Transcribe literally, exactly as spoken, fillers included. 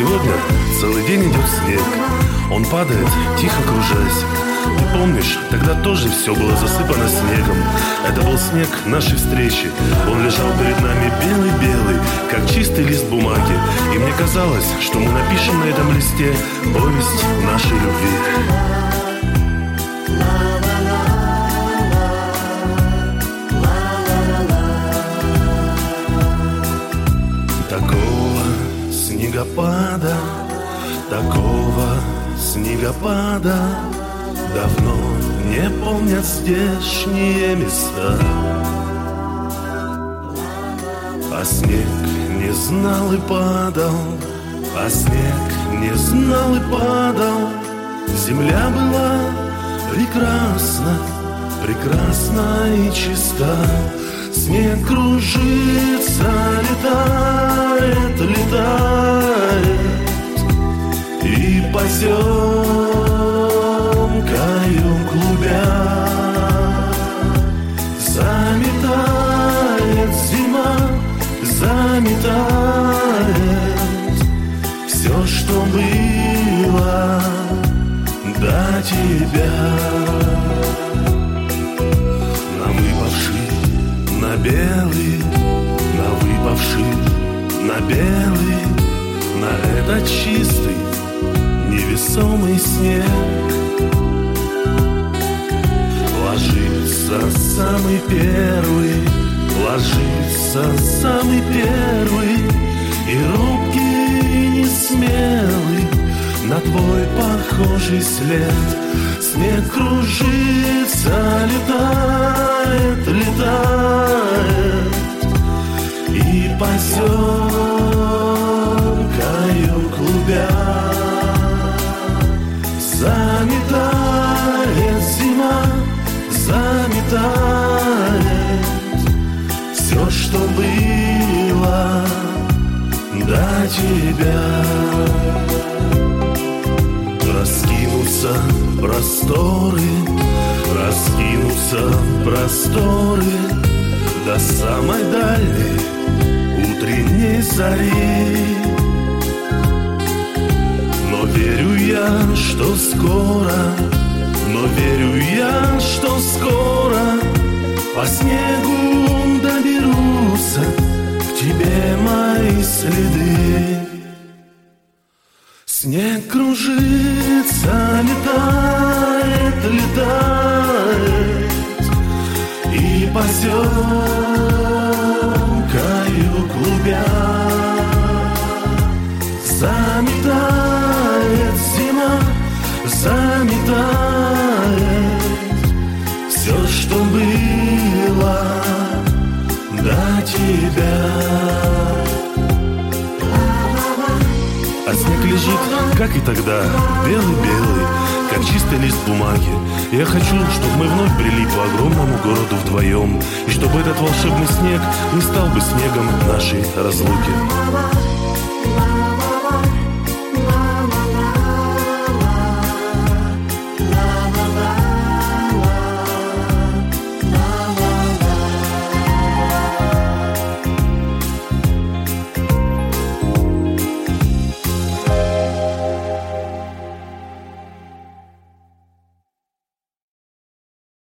сегодня целый день идет снег. Он падает, тихо кружась. Ты помнишь, тогда тоже все было засыпано снегом. Это был снег нашей встречи. Он лежал перед нами белый-белый, как чистый лист бумаги. И мне казалось, что мы напишем на этом листе повесть нашей любви. Такого снегопада, такого снегопада давно не помнят здешние места. А снег не знал и падал, а снег не знал и падал. Земля была прекрасна, прекрасна и чиста. Снег кружится, летает, летает, и поземкою клубя заметает зима, заметает все, что было до тебя. На выпавший, на белый, на выпавший, на белый, на этот чистый невесомый снег ложится самый первый, ложится самый первый, и робкий, и несмелый на твой похожий след. Снег кружится, летает, летает, и поземкою клубя заметает зима, заметает все, что было до тебя. Раскинутся просторы, раскинутся просторы до самой дальней утренней зари. Но верю я, что скоро, но верю я, что скоро по снегу доберутся к тебе мои следы. Снег кружится, летает, летает, и поземкою клубя заметает зима, заметает все, что было до тебя. А снег лежит, как и тогда, белый-белый, как чистый лист бумаги. Я хочу, чтобы мы вновь брели по огромному городу вдвоем, и чтобы этот волшебный снег не стал бы снегом нашей разлуки.